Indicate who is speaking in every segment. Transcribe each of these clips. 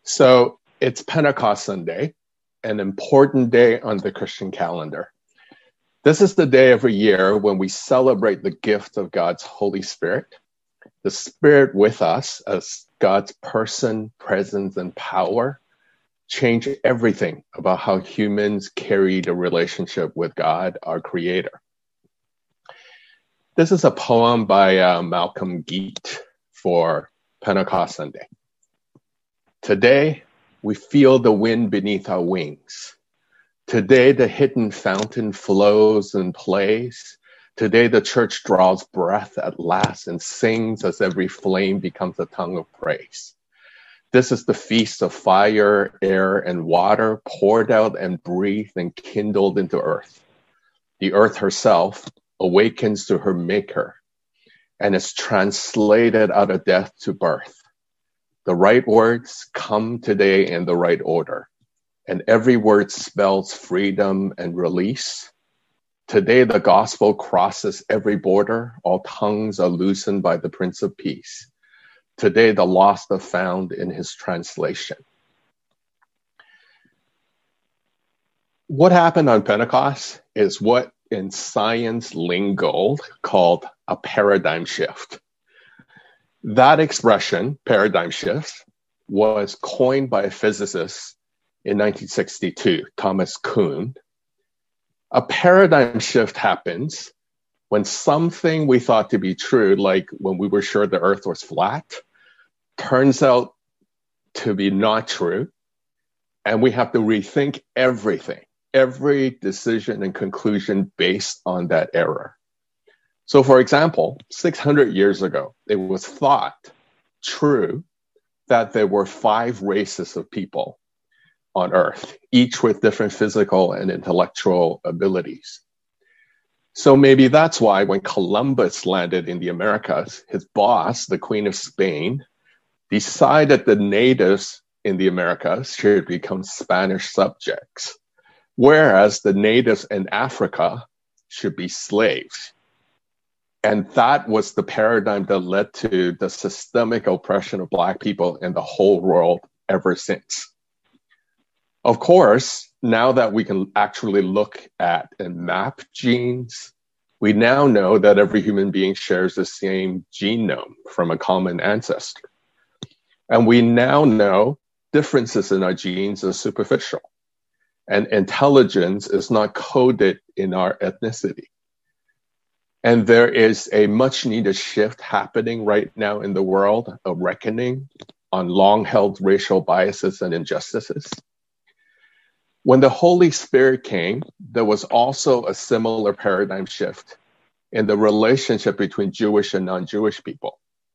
Speaker 1: So it's Pentecost Sunday, an important day on the Christian calendar. This is the day every year when we celebrate the gift of God's Holy Spirit, the Spirit with us as God's person, presence, and power change everything about how humans carry the relationship with God, our Creator. This is a poem by Malcolm Guite for Pentecost Sunday. Today, we feel the wind beneath our wings. Today, the hidden fountain flows and plays. Today, the church draws breath at last and sings as every flame becomes a tongue of praise. This is the feast of fire, air, and water poured out and breathed and kindled into earth. The earth herself awakens to her maker and is translated out of death to birth. The right words come today in the right order, and every word spells freedom and release. Today, the gospel crosses every border. All tongues are loosened by the Prince of Peace. Today, the lost are found in his translation. What happened on Pentecost is what in science lingo called a paradigm shift. That expression, paradigm shift, was coined by a physicist in 1962, Thomas Kuhn. A paradigm shift happens when something we thought to be true, like when we were sure the earth was flat, turns out to be not true, and we have to rethink everything, every decision and conclusion based on that error. So, for example, 600 years ago, it was thought true that there were 5 races of people on Earth, each with different physical and intellectual abilities. So maybe that's why when Columbus landed in the Americas, his boss, the Queen of Spain, decided the natives in the Americas should become Spanish subjects, whereas the natives in Africa should be slaves. And that was the paradigm that led to the systemic oppression of Black people in the whole world ever since. Of course, now that we can actually look at and map genes, we now know that every human being shares the same genome from a common ancestor. And we now know differences in our genes are superficial, and intelligence is not coded in our ethnicity. And there is a much needed shift happening right now in the world, a reckoning on long-held racial biases and injustices. When the Holy Spirit came, there was also a similar paradigm shift in the relationship between Jewish and non-Jewish people.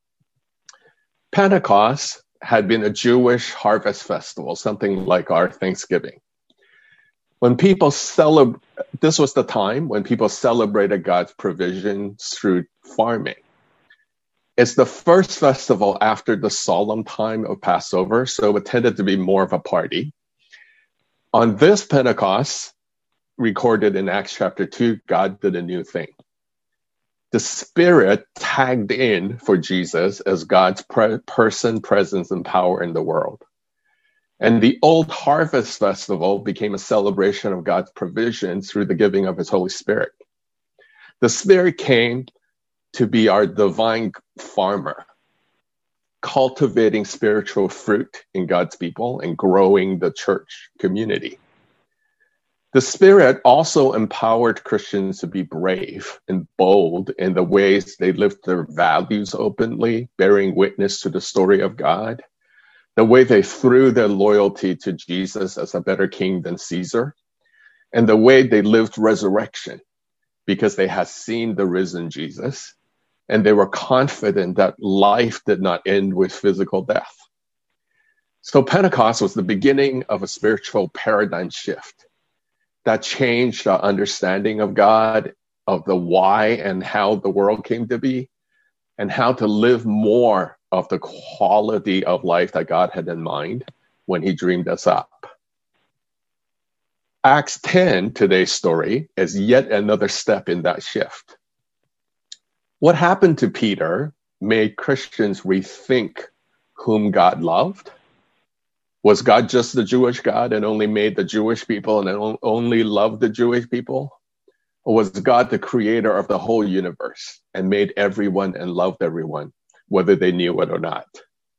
Speaker 1: Pentecost had been a Jewish harvest festival, something like our Thanksgiving. When people this was the time when people celebrated God's provision through farming. It's the first festival after the solemn time of Passover, so it tended to be more of a party. On this Pentecost, recorded in Acts chapter 2, God did a new thing. The Spirit tagged in for Jesus as God's person, presence, and power in the world. And the old harvest festival became a celebration of God's provision through the giving of his Holy Spirit. The Spirit came to be our divine farmer, cultivating spiritual fruit in God's people and growing the church community. The Spirit also empowered Christians to be brave and bold in the ways they lived their values openly, bearing witness to the story of God, the way they threw their loyalty to Jesus as a better king than Caesar, and the way they lived resurrection because they had seen the risen Jesus, and they were confident that life did not end with physical death. So Pentecost was the beginning of a spiritual paradigm shift that changed our understanding of God, of the why and how the world came to be, and how to live more of the quality of life that God had in mind when he dreamed us up. Acts 10, today's story, is yet another step in that shift. What happened to Peter made Christians rethink whom God loved, Was God just the Jewish God and only made the Jewish people and only loved the Jewish people? Or was God the creator of the whole universe and made everyone and loved everyone, whether they knew it or not?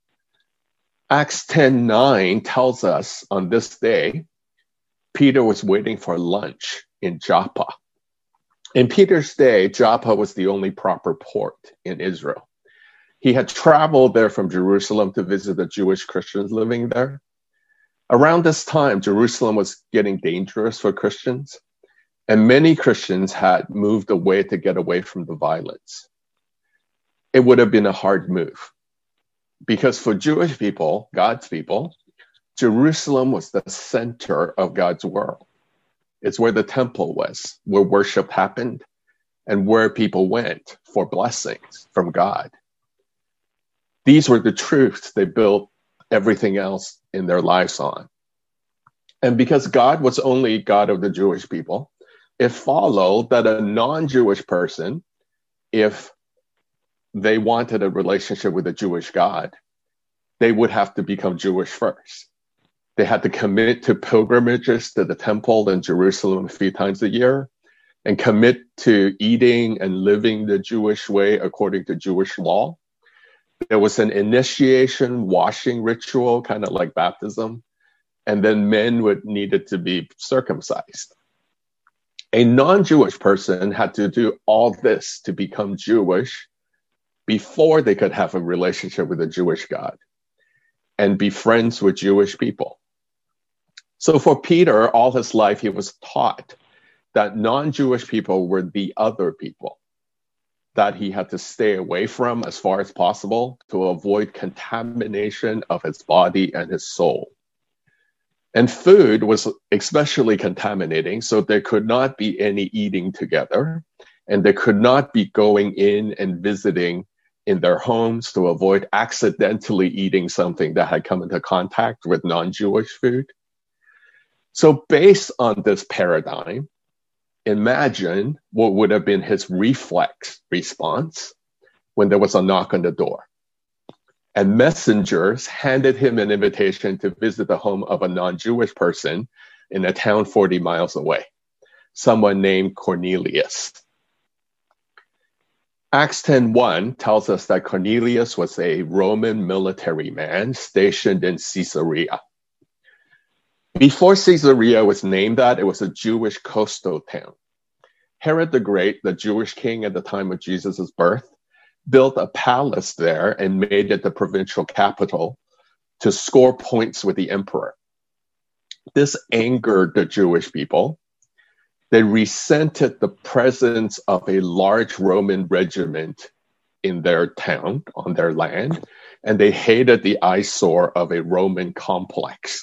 Speaker 1: Acts 10:9 tells us on this day, Peter was waiting for lunch in Joppa. In Peter's day, Joppa was the only proper port in Israel. He had traveled there from Jerusalem to visit the Jewish Christians living there. Around this time, Jerusalem was getting dangerous for Christians, and many Christians had moved away to get away from the violence. It would have been a hard move because for Jewish people, God's people, Jerusalem was the center of God's world. It's where the temple was, where worship happened, and where people went for blessings from God. These were the truths they built everything else in their lives on. And because God was only God of the Jewish people, it followed that a non-Jewish person, if they wanted a relationship with a Jewish God, they would have to become Jewish first. They had to commit to pilgrimages to the temple in Jerusalem a few times a year and commit to eating and living the Jewish way according to Jewish law. There was an initiation washing ritual, kind of like baptism, and then men needed to be circumcised. A non-Jewish person had to do all this to become Jewish before they could have a relationship with a Jewish God and be friends with Jewish people. So for Peter, all his life, he was taught that non-Jewish people were the other people that he had to stay away from as far as possible to avoid contamination of his body and his soul. And food was especially contaminating, so there could not be any eating together, and there could not be going in and visiting in their homes to avoid accidentally eating something that had come into contact with non-Jewish food. So based on this paradigm, imagine what would have been his reflex response when there was a knock on the door. And messengers handed him an invitation to visit the home of a non-Jewish person in a town 40 miles away, someone named Cornelius. Acts 10:1 tells us that Cornelius was a Roman military man stationed in Caesarea. Before Caesarea was named that, it was a Jewish coastal town. Herod the Great, the Jewish king at the time of Jesus' birth, built a palace there and made it the provincial capital to score points with the emperor. This angered the Jewish people. They resented the presence of a large Roman regiment in their town, on their land, and they hated the eyesore of a Roman complex.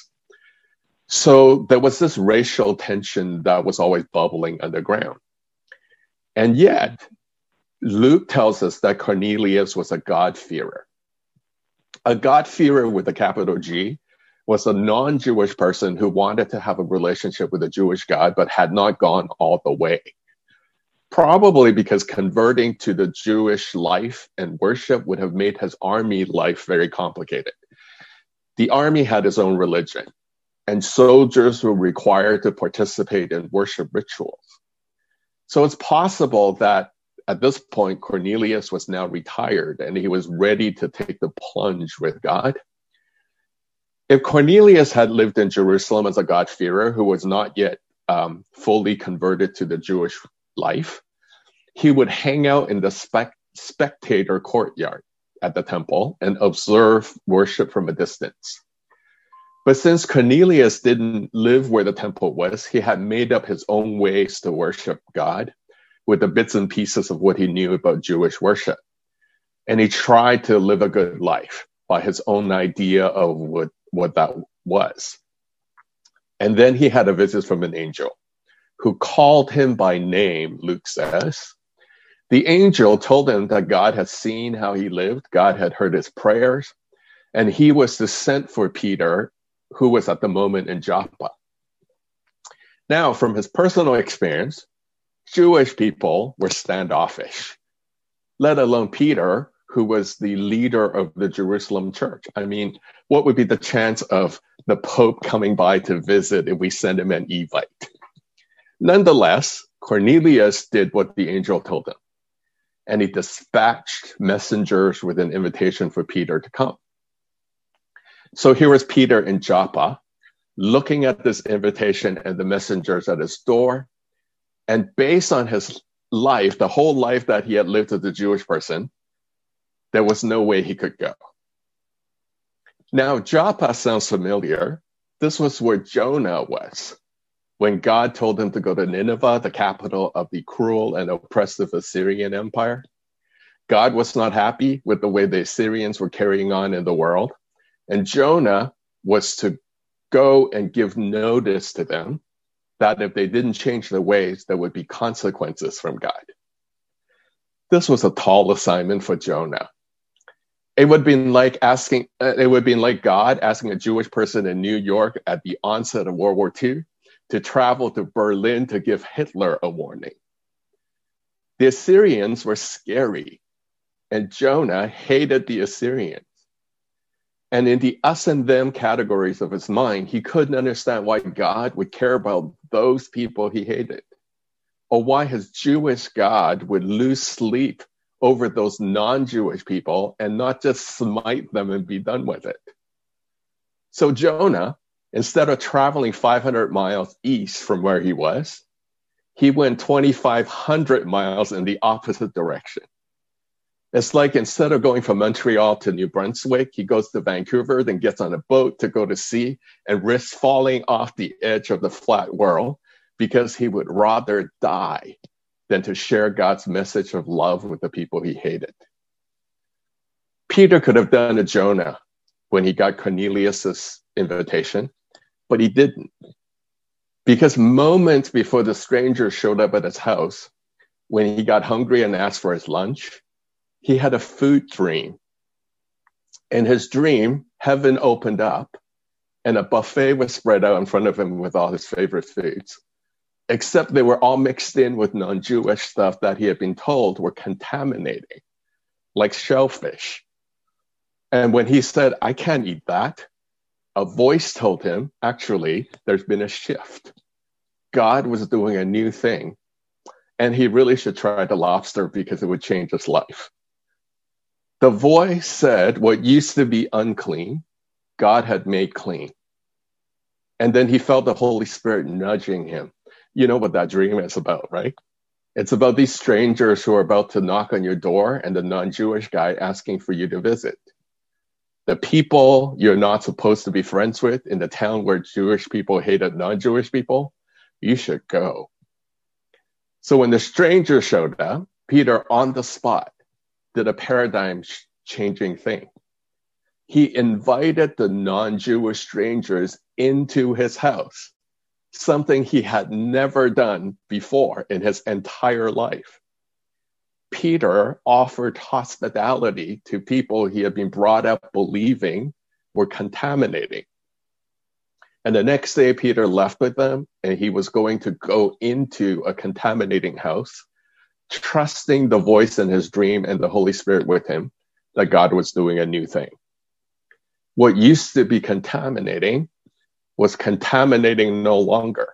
Speaker 1: So there was this racial tension that was always bubbling underground. And yet, Luke tells us that Cornelius was a God-fearer. A God-fearer with a capital G was a non-Jewish person who wanted to have a relationship with a Jewish God, but had not gone all the way. Probably because converting to the Jewish life and worship would have made his army life very complicated. The army had its own religion, and soldiers were required to participate in worship rituals. So it's possible that at this point, Cornelius was now retired and he was ready to take the plunge with God. If Cornelius had lived in Jerusalem as a God-fearer who was not yet fully converted to the Jewish life, he would hang out in the spectator courtyard at the temple and observe worship from a distance. But since Cornelius didn't live where the temple was, he had made up his own ways to worship God with the bits and pieces of what he knew about Jewish worship. And he tried to live a good life by his own idea of what that was. And then he had a visit from an angel who called him by name, Luke says. The angel told him that God had seen how he lived, God had heard his prayers, and he was to send for Peter, who was at the moment in Joppa. Now, from his personal experience, Jewish people were standoffish, let alone Peter, who was the leader of the Jerusalem church. I mean, what would be the chance of the Pope coming by to visit if we send him an Evite? Nonetheless, Cornelius did what the angel told him, and he dispatched messengers with an invitation for Peter to come. So here was Peter in Joppa, looking at this invitation and the messengers at his door. And based on his life, the whole life that he had lived as a Jewish person, there was no way he could go. Now, Joppa sounds familiar. This was where Jonah was when God told him to go to Nineveh, the capital of the cruel and oppressive Assyrian Empire. God was not happy with the way the Assyrians were carrying on in the world. And Jonah was to go and give notice to them that if they didn't change their ways, there would be consequences from God. This was a tall assignment for Jonah. It would have been like God asking a Jewish person in New York at the onset of World War II to travel to Berlin to give Hitler a warning. The Assyrians were scary, and Jonah hated the Assyrians. And in the us and them categories of his mind, he couldn't understand why God would care about those people he hated, or why his Jewish God would lose sleep over those non-Jewish people and not just smite them and be done with it. So Jonah, instead of traveling 500 miles east from where he was, he went 2,500 miles in the opposite direction. It's like instead of going from Montreal to New Brunswick, he goes to Vancouver, then gets on a boat to go to sea and risks falling off the edge of the flat world because he would rather die than to share God's message of love with the people he hated. Peter could have done a Jonah when he got Cornelius's invitation, but he didn't. Because moments before the stranger showed up at his house, when he got hungry and asked for his lunch, he had a food dream. In his dream, heaven opened up and a buffet was spread out in front of him with all his favorite foods, except they were all mixed in with non-Jewish stuff that he had been told were contaminating, like shellfish. And when he said, I can't eat that, a voice told him, actually, there's been a shift. God was doing a new thing, and he really should try the lobster because it would change his life. The voice said what used to be unclean, God had made clean. And then he felt the Holy Spirit nudging him. You know what that dream is about, right? It's about these strangers who are about to knock on your door and the non-Jewish guy asking for you to visit. The people you're not supposed to be friends with in the town where Jewish people hated non-Jewish people, you should go. So when the stranger showed up, Peter on the spot did a paradigm-changing thing. He invited the non-Jewish strangers into his house, something he had never done before in his entire life. Peter offered hospitality to people he had been brought up believing were contaminating. And the next day, Peter left with them, and he was going to go into a contaminating house, trusting the voice in his dream and the Holy Spirit with him, that God was doing a new thing. What used to be contaminating was contaminating no longer.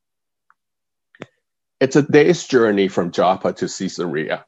Speaker 1: It's a day's journey from Joppa to Caesarea.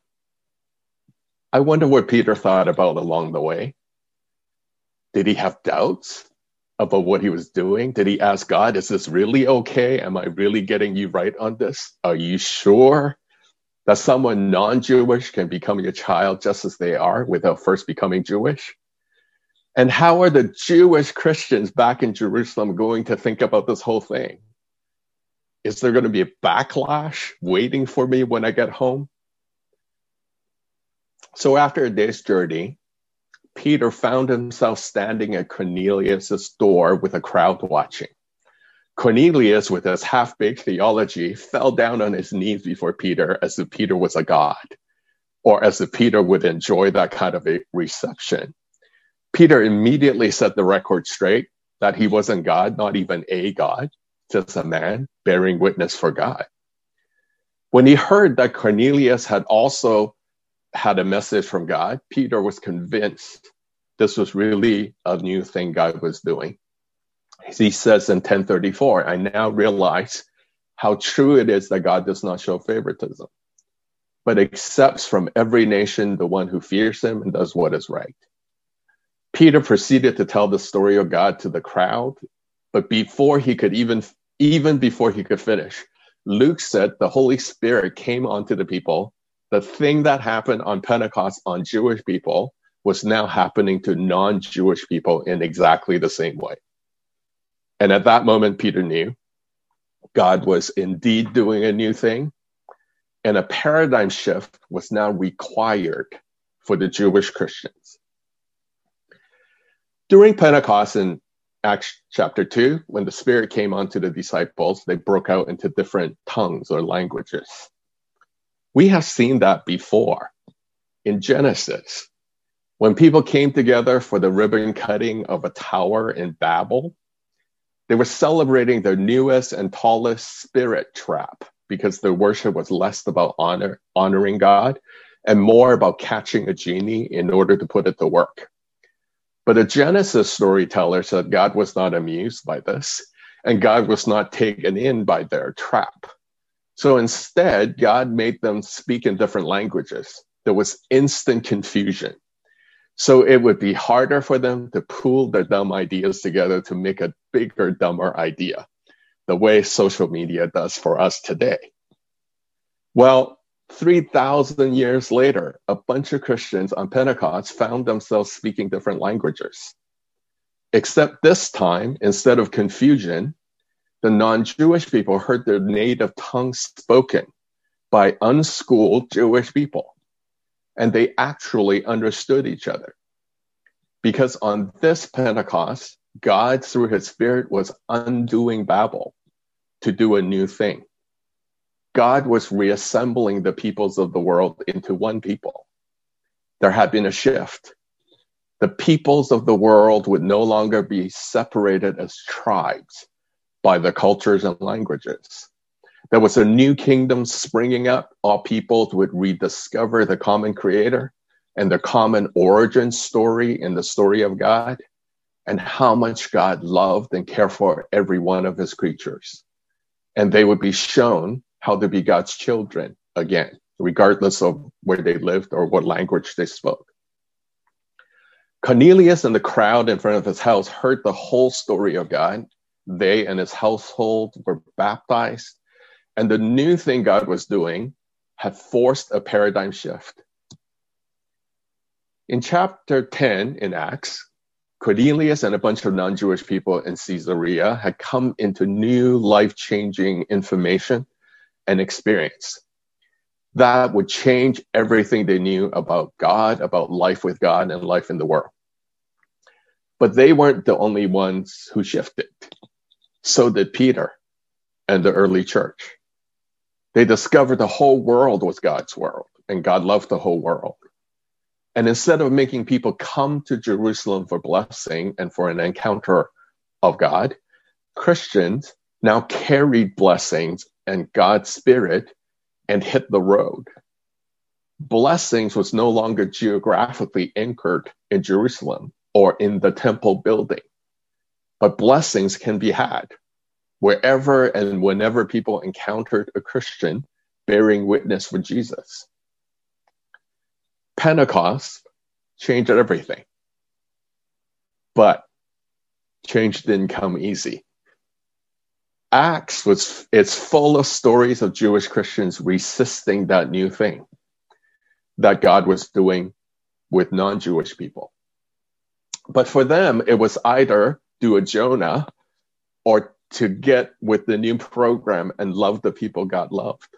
Speaker 1: I wonder what Peter thought about along the way. Did he have doubts about what he was doing? Did he ask God, is this really okay? Am I really getting you right on this? Are you sure that someone non-Jewish can become your child just as they are without first becoming Jewish? And how are the Jewish Christians back in Jerusalem going to think about this whole thing? Is there going to be a backlash waiting for me when I get home? So after a day's journey, Peter found himself standing at Cornelius' door with a crowd watching. Cornelius, with his half-baked theology, fell down on his knees before Peter as if Peter was a god, or as if Peter would enjoy that kind of a reception. Peter immediately set the record straight that he wasn't God, not even a God, just a man bearing witness for God. When he heard that Cornelius had also had a message from God, Peter was convinced this was really a new thing God was doing. He says in 10:34, I now realize how true it is that God does not show favoritism, but accepts from every nation the one who fears him and does what is right. Peter proceeded to tell the story of God to the crowd, but before he could even before he could finish, Luke said the Holy Spirit came onto the people. The thing that happened on Pentecost on Jewish people was now happening to non-Jewish people in exactly the same way. And at that moment, Peter knew God was indeed doing a new thing, and a paradigm shift was now required for the Jewish Christians. During Pentecost in Acts chapter 2, when the Spirit came onto the disciples, they broke out into different tongues or languages. We have seen that before in Genesis. When people came together for the ribbon cutting of a tower in Babel, they were celebrating their newest and tallest spirit trap because their worship was less about honoring God and more about catching a genie in order to put it to work. But a Genesis storyteller said God was not amused by this, and God was not taken in by their trap. So instead, God made them speak in different languages. There was instant confusion. So it would be harder for them to pool their dumb ideas together to make a bigger, dumber idea, the way social media does for us today. Well, 3,000 years later, a bunch of Christians on Pentecost found themselves speaking different languages. Except this time, instead of confusion, the non-Jewish people heard their native tongue spoken by unschooled Jewish people. And they actually understood each other. Because on this Pentecost, God, through his Spirit, was undoing Babel to do a new thing. God was reassembling the peoples of the world into one people. There had been a shift. The peoples of the world would no longer be separated as tribes by their cultures and languages. There was a new kingdom springing up. All peoples would rediscover the common creator and the common origin story in the story of God, and how much God loved and cared for every one of his creatures. And they would be shown how to be God's children again, regardless of where they lived or what language they spoke. Cornelius and the crowd in front of his house heard the whole story of God. They and his household were baptized. And the new thing God was doing had forced a paradigm shift. In chapter 10 in Acts, Cornelius and a bunch of non-Jewish people in Caesarea had come into new life-changing information and experience that would change everything they knew about God, about life with God, and life in the world. But they weren't the only ones who shifted. So did Peter and the early church. They discovered the whole world was God's world, and God loved the whole world. And instead of making people come to Jerusalem for blessing and for an encounter of God, Christians now carried blessings and God's Spirit and hit the road. Blessings was no longer geographically anchored in Jerusalem or in the temple building, but blessings can be had wherever and whenever people encountered a Christian bearing witness for Jesus. Pentecost changed everything, but change didn't come easy. Acts it's full of stories of Jewish Christians resisting that new thing that God was doing with non-Jewish people. But for them, it was either do a Jonah or to get with the new program and love the people God loved.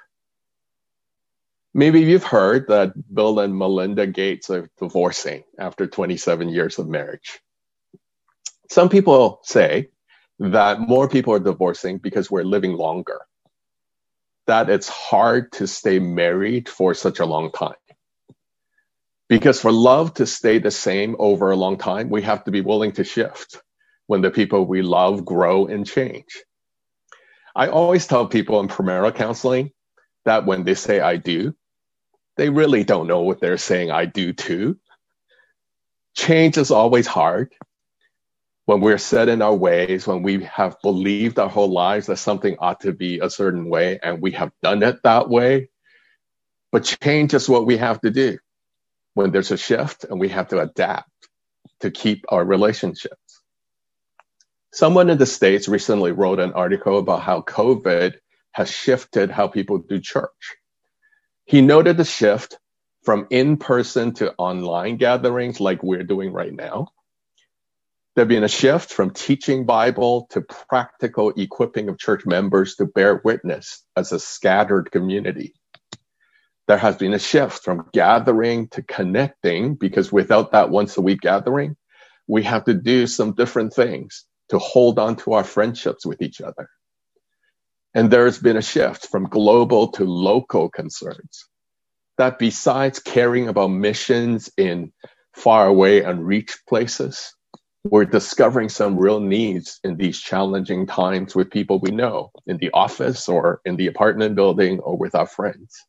Speaker 1: Maybe you've heard that Bill and Melinda Gates are divorcing after 27 years of marriage. Some people say that more people are divorcing because we're living longer, that it's hard to stay married for such a long time. Because for love to stay the same over a long time, we have to be willing to shift when the people we love grow and change. I always tell people in premarital counseling that when they say I do, They really don't know what they're saying. I do too. Change is always hard. When we're set in our ways, when we have believed our whole lives that something ought to be a certain way and we have done it that way. But change is what we have to do when there's a shift, and we have to adapt to keep our relationships. Someone in the States recently wrote an article about how COVID has shifted how people do church. He noted the shift from in-person to online gatherings like we're doing right now. There's been a shift from teaching Bible to practical equipping of church members to bear witness as a scattered community. There has been a shift from gathering to connecting, because without that once a week gathering, we have to do some different things to hold on to our friendships with each other. And there's been a shift from global to local concerns. That besides caring about missions in far away unreached places, we're discovering some real needs in these challenging times with people we know in the office or in the apartment building or with our friends.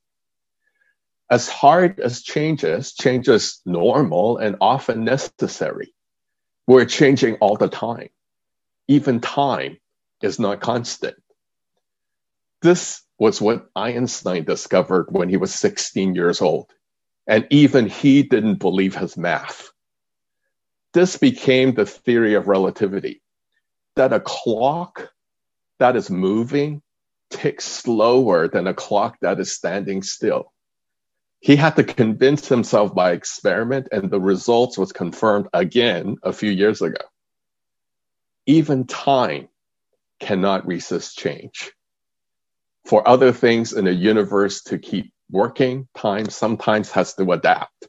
Speaker 1: As hard as change is normal and often necessary. We're changing all the time. Even time is not constant. This was what Einstein discovered when he was 16 years old, and even he didn't believe his math. This became the theory of relativity, that a clock that is moving ticks slower than a clock that is standing still. He had to convince himself by experiment, and the results was confirmed again a few years ago. Even time cannot resist change. For other things in the universe to keep working, time sometimes has to adapt.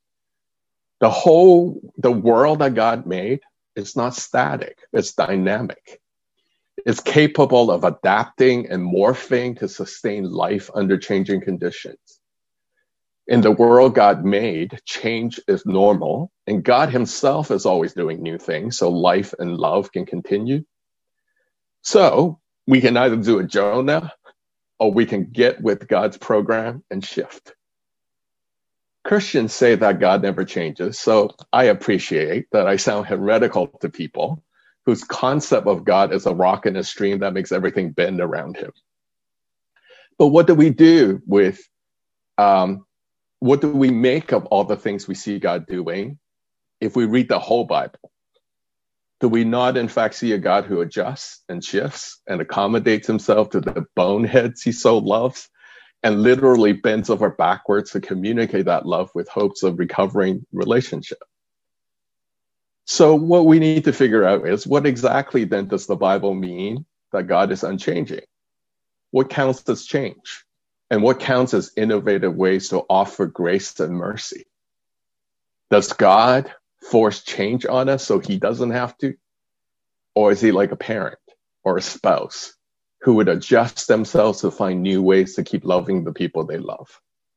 Speaker 1: The world that God made is not static, it's dynamic. It's capable of adapting and morphing to sustain life under changing conditions. In the world God made, change is normal, and God himself is always doing new things, so life and love can continue. So we can either do a Jonah, or we can get with God's program and shift. Christians say that God never changes, so I appreciate that I sound heretical to people whose concept of God is a rock in a stream that makes everything bend around him. But what do we do with what do we make of all the things we see God doing if we read the whole Bible? Do we not, in fact, see a God who adjusts and shifts and accommodates himself to the boneheads he so loves and literally bends over backwards to communicate that love with hopes of recovering relationship? So what we need to figure out is, what exactly then does the Bible mean that God is unchanging? What counts as change? And what counts as innovative ways to offer grace and mercy? Does God force change on us so he doesn't have to? Or is he like a parent or a spouse who would adjust themselves to find new ways to keep loving the people they love?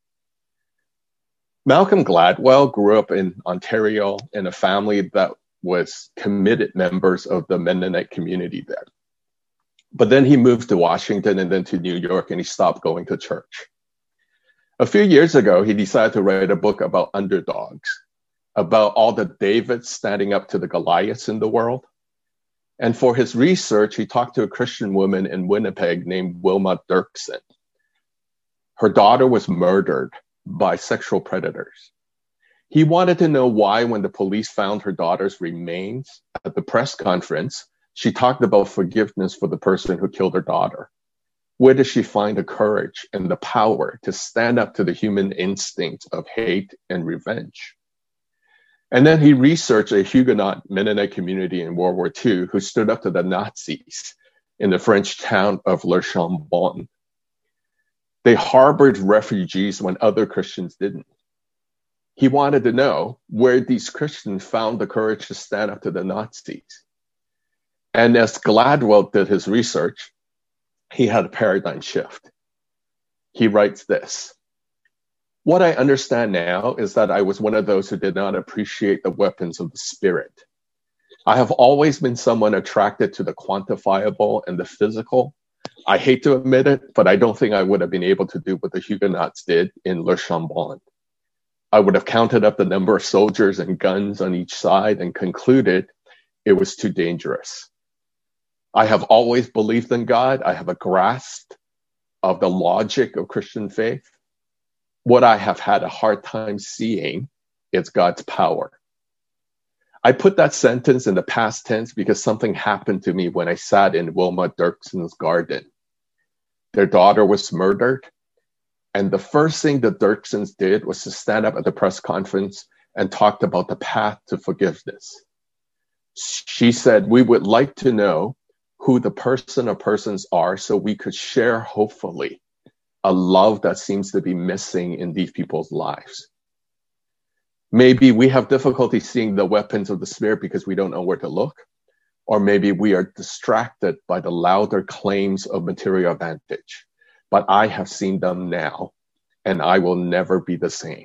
Speaker 1: Malcolm Gladwell grew up in Ontario in a family that was committed members of the Mennonite community there. But then he moved to Washington and then to New York, and he stopped going to church. A few years ago, he decided to write a book about underdogs, about all the Davids standing up to the Goliaths in the world. And for his research, he talked to a Christian woman in Winnipeg named Wilma Dirksen. Her daughter was murdered by sexual predators. He wanted to know why, when the police found her daughter's remains at the press conference, she talked about forgiveness for the person who killed her daughter. Where does she find the courage and the power to stand up to the human instinct of hate and revenge? And then he researched a Huguenot Mennonite community in World War II who stood up to the Nazis in the French town of Le Chambon. They harbored refugees when other Christians didn't. He wanted to know where these Christians found the courage to stand up to the Nazis. And as Gladwell did his research, he had a paradigm shift. He writes this: "What I understand now is that I was one of those who did not appreciate the weapons of the Spirit. I have always been someone attracted to the quantifiable and the physical, I hate to admit it, but I don't think I would have been able to do what the Huguenots did in Le Chambon. I would have counted up the number of soldiers and guns on each side and concluded it was too dangerous. I have always believed in God. I have a grasp of the logic of Christian faith. What I have had a hard time seeing is God's power. I put that sentence in the past tense because something happened to me when I sat in Wilma Dirkson's garden. Their daughter was murdered, and the first thing the Dirksons did was to stand up at the press conference and talked about the path to forgiveness. She said, we would like to know who the person or persons are so we could share, hopefully, a love that seems to be missing in these people's lives. Maybe we have difficulty seeing the weapons of the Spirit because we don't know where to look, or maybe we are distracted by the louder claims of material advantage. But I have seen them now, and I will never be the same.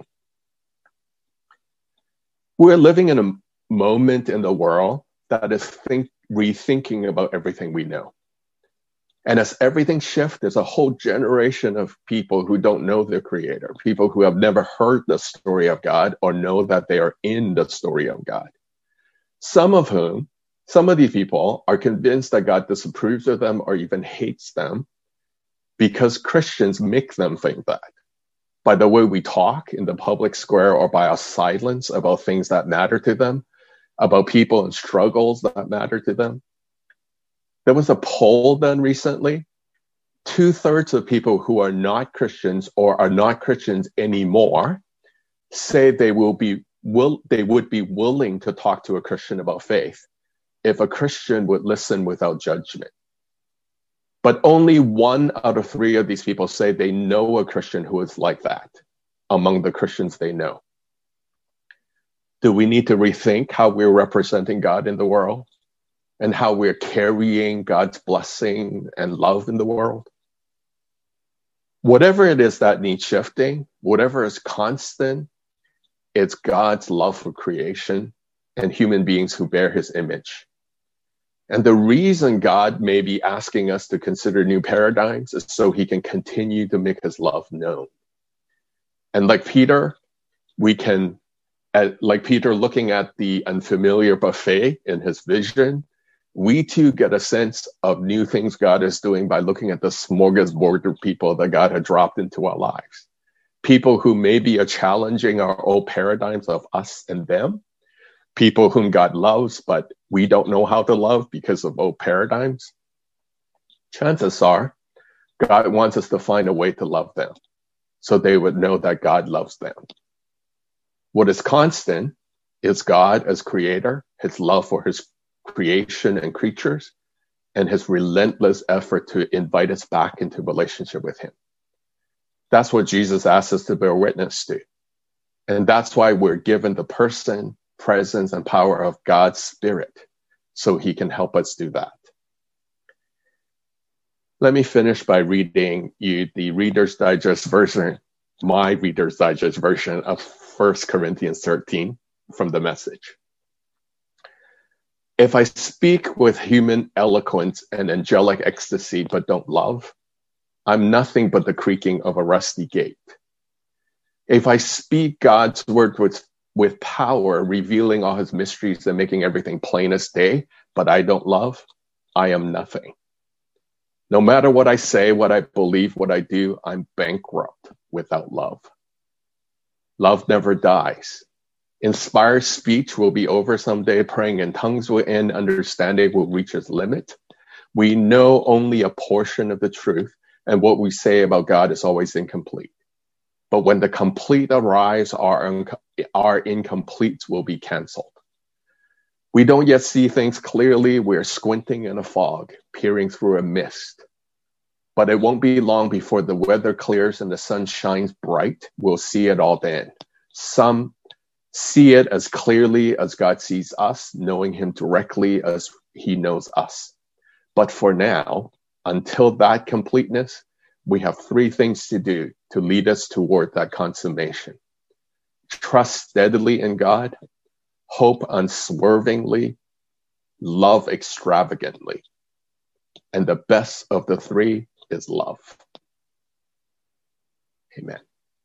Speaker 1: We're living in a moment in the world that is rethinking about everything we know. And as everything shifts, there's a whole generation of people who don't know their Creator, people who have never heard the story of God or know that they are in the story of God. Some of these people are convinced that God disapproves of them or even hates them because Christians make them think that. By the way we talk in the public square or by our silence about things that matter to them, about people and struggles that matter to them. There was a poll done recently. 2/3 of people who are not Christians or are not Christians anymore say they would be willing to talk to a Christian about faith if a Christian would listen without judgment. But only 1 out of 3 of these people say they know a Christian who is like that among the Christians they know. Do we need to rethink how we're representing God in the world and how we're carrying God's blessing and love in the world? Whatever it is that needs shifting, whatever is constant, it's God's love for creation and human beings who bear his image. And the reason God may be asking us to consider new paradigms is so he can continue to make his love known. And like Peter looking at the unfamiliar buffet in his vision, we too get a sense of new things God is doing by looking at the smorgasbord of people that God had dropped into our lives. People who maybe are challenging our old paradigms of us and them. People whom God loves, but we don't know how to love because of old paradigms. Chances are, God wants us to find a way to love them so they would know that God loves them. What is constant is God as creator, his love for his creation and creatures, and his relentless effort to invite us back into relationship with him. That's what Jesus asks us to bear witness to. And that's why we're given the person, presence, and power of God's Spirit so he can help us do that. Let me finish by reading you the Reader's Digest version, my Reader's Digest version of 1 Corinthians 13 from the Message. If I speak with human eloquence and angelic ecstasy but don't love, I'm nothing but the creaking of a rusty gate. If I speak God's word with power, revealing all his mysteries and making everything plain as day, but I don't love, I am nothing. No matter what I say, what I believe, what I do, I'm bankrupt without love. Love never dies. Inspired speech will be over someday, praying in tongues will end, understanding will reach its limit. We know only a portion of the truth, and what we say about God is always incomplete. But when the complete arrives, our incompletes will be canceled. We don't yet see things clearly. We're squinting in a fog, peering through a mist. But it won't be long before the weather clears and the sun shines bright. We'll see it all then. Some see it as clearly as God sees us, knowing him directly as he knows us. But for now, until that completeness, we have 3 things to do to lead us toward that consummation. Trust steadily in God, hope unswervingly, love extravagantly. and the best of the three is love. Amen.